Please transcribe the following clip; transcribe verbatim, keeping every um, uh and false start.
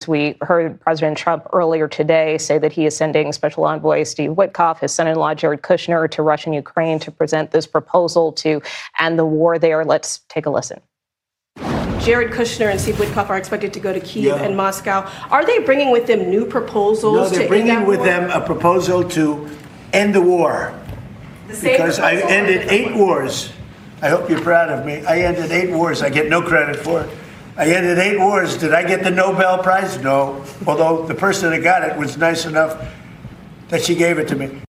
We heard President Trump earlier today say that he is sending Special Envoy Steve Witkoff, his son-in-law Jared Kushner, to Russia and Ukraine to present this proposal to end the war there. Let's take a listen. Jared Kushner and Steve Witkoff are expected to go to Kyiv Yeah. and Moscow. Are they bringing with them new proposals? No, they're to bringing end that with war? them a proposal to end the war. The same Because I proposal? ended eight wars. I hope you're proud of me. I ended eight wars. I get no credit for it. I ended eight wars. Did I get the Nobel Prize? No. Although the person that got it was nice enough that she gave it to me.